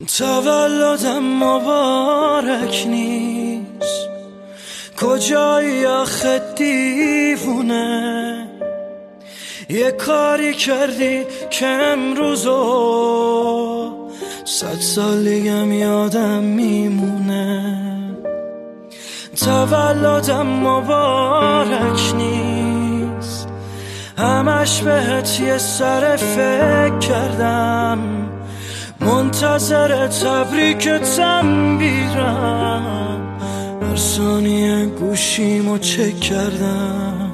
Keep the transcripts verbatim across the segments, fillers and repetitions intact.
تولدم مبارک نیست، کجایی آخه دیوونه؟ یه کاری کردی که امروزو صد سال دیگم یادم میمونه. تولدم مبارک نیست، همش بهت یه سر فکر کردم، منتظر تبریکتم بیرم، هر ثانیه گوشیمو چک کردم.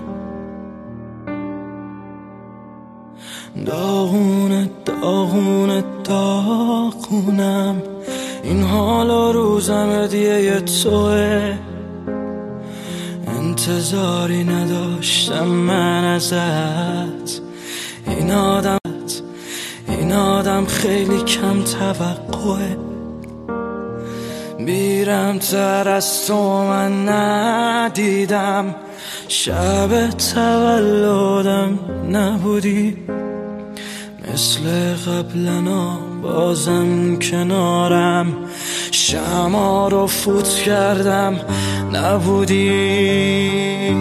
داغونه داغونه داغونم، این حال و روزم هدیه توه، انتظاری نداشتم من ازت، این آدم این آدم خیلی کم توقعه، بیرم تر از تو من ندیدم، شب تولدم نبودی، مثل قبلنا بازم کنارم، شمع رو فوت کردم نبودی.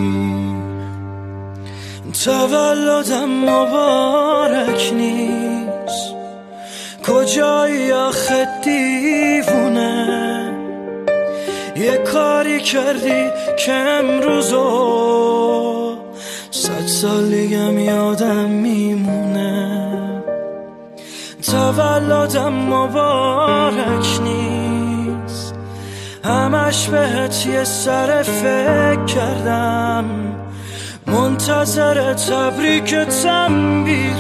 تولدم مبارک نیست، کجایی آخه دیوونه؟ یه کاری کردی که امروزو صد سال دیگم یادم میمونه. تولدم مبارک نیست، همش بهت یه سر فکر کردم، منتظر تبریکتم بیرم.